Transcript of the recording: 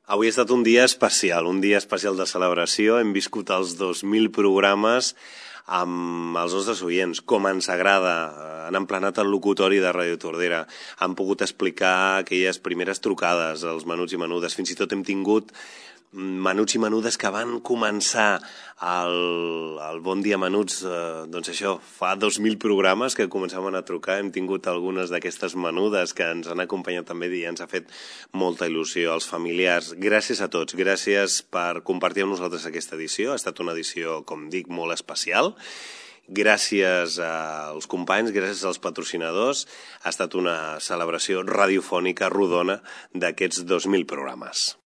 Avui ha estat un dia especial de celebració. Hem viscut els 2.000 programes amb els nostres oients, com ens agrada. Han emplenat el locutori de Ràdio Tordera, han pogut explicar aquelles primeres trucades, els menuts i menudes. Fins i tot hem tingut menuts i menudes que van començar el Bon Dia Menuts, doncs això, fa 2.000 programes que començaven a trucar. Hem tingut algunes d'aquestes menudes que ens han acompanyat també i ens ha fet molta il·lusió. Els familiars, gràcies a tots, gràcies per compartir amb nosaltres aquesta edició. Ha estat una edició, com dic, molt especial. Gràcies als companys, gràcies als patrocinadors. Ha estat una celebració radiofònica rodona d'aquests 2.000 programes.